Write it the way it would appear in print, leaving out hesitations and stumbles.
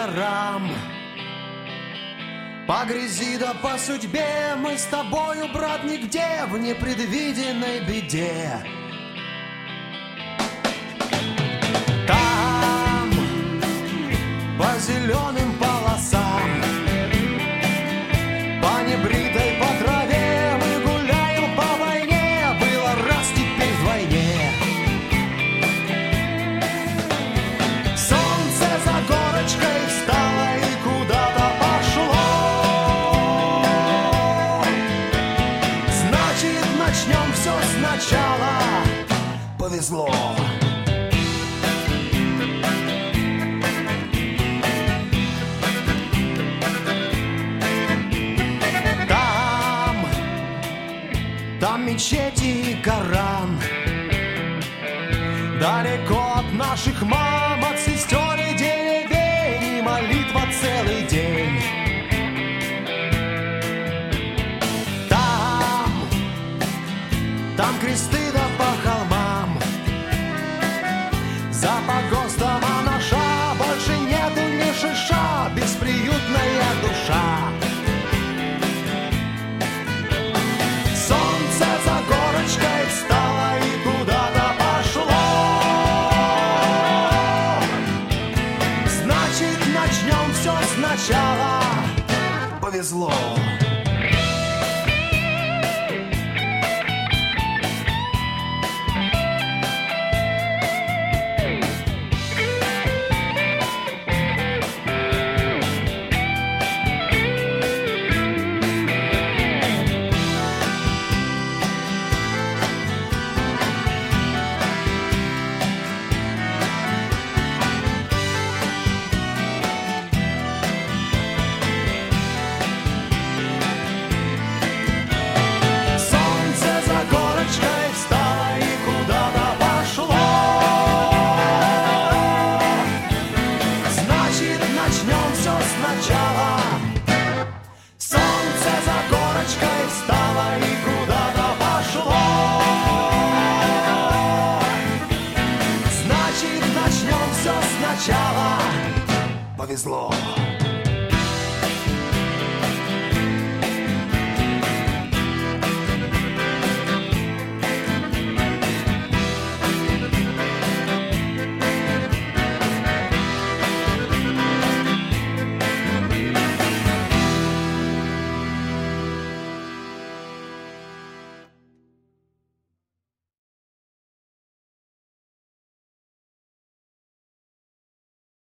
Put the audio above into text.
горам, по грязи да по судьбе мы с тобою, брат, нигде в непредвиденной беде. Там, по зеленым полосам, по небритой по траве мы гуляем по войне. Было раз, теперь вдвойне. Солнце за горочкой встало и куда-то пошло. Значит, начнем все сначала. Повезло. Там мечети и Коран, далеко от наших мам, от сестер и деревень, и молитва целый день. Там кресты да по холмам, за погостом анаша больше нету ни шиша, бесприютная душа. Солнце за горочкой встало и куда-то пошло. Значит, начнем все сначала. Повезло. Повезло.